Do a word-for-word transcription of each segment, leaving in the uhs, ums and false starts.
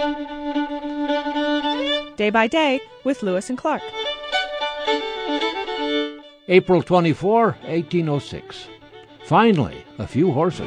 Day by Day with Lewis and Clark. April twenty-fourth, eighteen oh six. Finally, a few horses.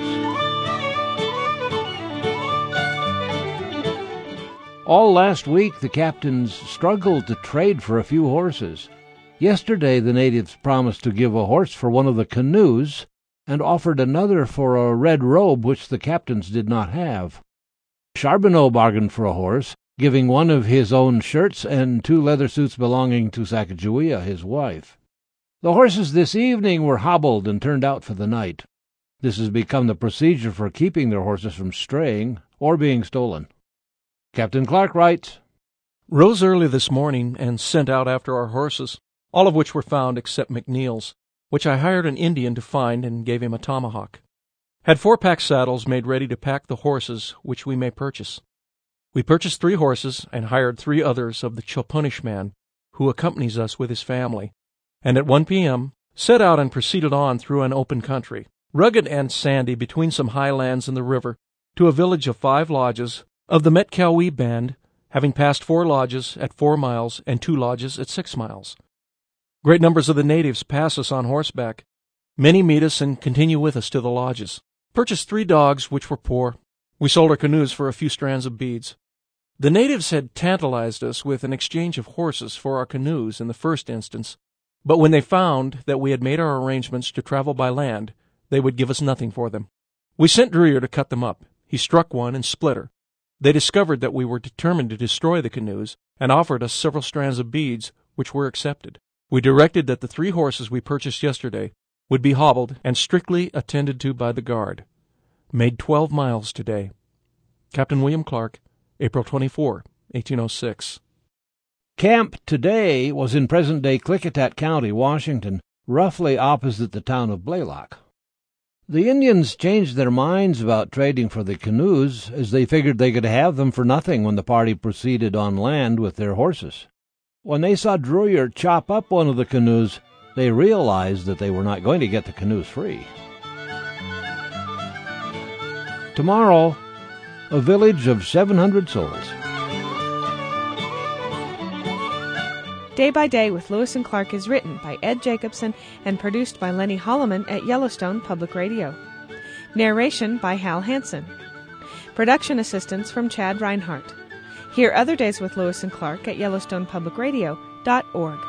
All last week, the captains struggled to trade for a few horses. Yesterday, the natives promised to give a horse for one of the canoes and offered another for a red robe which the captains did not have. Charbonneau bargained for a horse, giving one of his own shirts and two leather suits belonging to Sacagawea, his wife. The horses this evening were hobbled and turned out for the night. This has become the procedure for keeping their horses from straying or being stolen. Captain Clark writes, Rose early this morning and sent out after our horses, all of which were found except McNeil's, which I hired an Indian to find and gave him a tomahawk. Had four pack saddles made ready to pack the horses which we may purchase. We purchased three horses and hired three others of the Chopunish man, who accompanies us with his family, and at one p.m. set out and proceeded on through an open country, rugged and sandy between some high lands and the river, to a village of five lodges of the Metcalwee band, having passed four lodges at four miles and two lodges at six miles. Great numbers of the natives pass us on horseback. Many meet us and continue with us to the lodges. Purchased three dogs which were poor. We sold our canoes for a few strands of beads. The natives had tantalized us with an exchange of horses for our canoes in the first instance, but when they found that we had made our arrangements to travel by land, they would give us nothing for them. We sent Dreyer to cut them up. He struck one and split her. They discovered that we were determined to destroy the canoes and offered us several strands of beads, which were accepted. We directed that the three horses we purchased yesterday would be hobbled and strictly attended to by the guard. Made twelve miles today. Captain William Clark, April twenty-fourth, eighteen oh six. Camp today was in present-day Klickitat County, Washington, roughly opposite the town of Blaylock. The Indians changed their minds about trading for the canoes, as they figured they could have them for nothing when the party proceeded on land with their horses. When they saw Dreyer chop up one of the canoes, they realized that they were not going to get the canoes free. Tomorrow, a village of seven hundred souls. Day by Day with Lewis and Clark is written by Ed Jacobson and produced by Lenny Holloman at Yellowstone Public Radio. Narration by Hal Hansen. Production assistance from Chad Reinhardt. Hear other days with Lewis and Clark at Yellowstone Public Radio dot org.